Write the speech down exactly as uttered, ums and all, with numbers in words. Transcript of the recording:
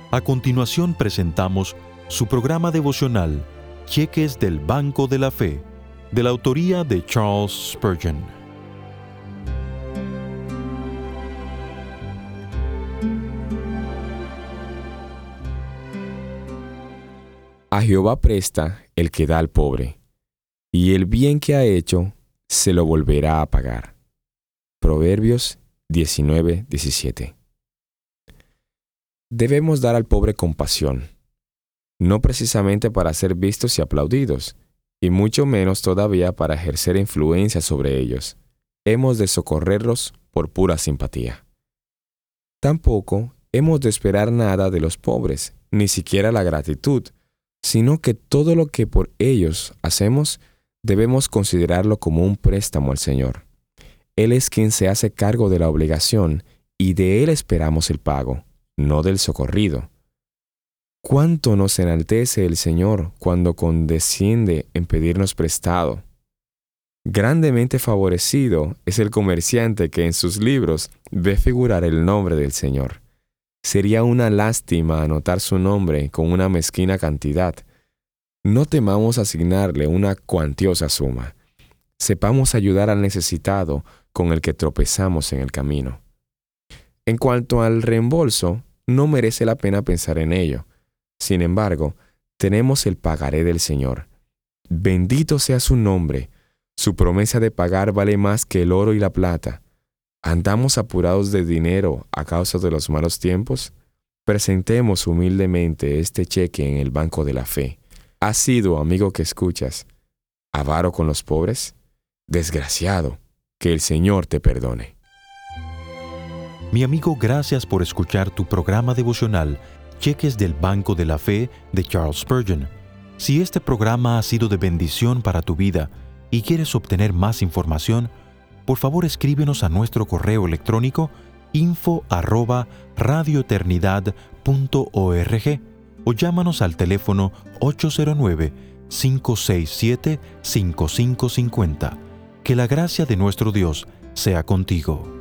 A continuación presentamos su programa devocional, Cheques del Banco de la Fe, de la autoría de Charles Spurgeon. A Jehová presta el que da al pobre, y el bien que ha hecho se lo volverá a pagar. Proverbios diecinueve diecisiete. Debemos dar al pobre compasión, no precisamente para ser vistos y aplaudidos, y mucho menos todavía para ejercer influencia sobre ellos. Hemos de socorrerlos por pura simpatía. Tampoco hemos de esperar nada de los pobres, ni siquiera la gratitud, sino que todo lo que por ellos hacemos debemos considerarlo como un préstamo al Señor. Él es quien se hace cargo de la obligación y de Él esperamos el pago, no del socorrido. ¿Cuánto nos enaltece el Señor cuando condesciende en pedirnos prestado? Grandemente favorecido es el comerciante que en sus libros ve figurar el nombre del Señor. Sería una lástima anotar su nombre con una mezquina cantidad. No temamos asignarle una cuantiosa suma. Sepamos ayudar al necesitado con el que tropezamos en el camino. En cuanto al reembolso, no merece la pena pensar en ello. Sin embargo, tenemos el pagaré del Señor. Bendito sea su nombre. Su promesa de pagar vale más que el oro y la plata. ¿Andamos apurados de dinero a causa de los malos tiempos? Presentemos humildemente este cheque en el banco de la fe. ¿Has sido, amigo que escuchas, avaro con los pobres? Desgraciado, que el Señor te perdone. Mi amigo, gracias por escuchar tu programa devocional, Cheques del Banco de la Fe, de Charles Spurgeon. Si este programa ha sido de bendición para tu vida y quieres obtener más información, por favor escríbenos a nuestro correo electrónico info arroba radioeternidad punto org o llámanos al teléfono ocho cero nueve, cinco seis siete, cinco cinco cinco cero. Que la gracia de nuestro Dios sea contigo.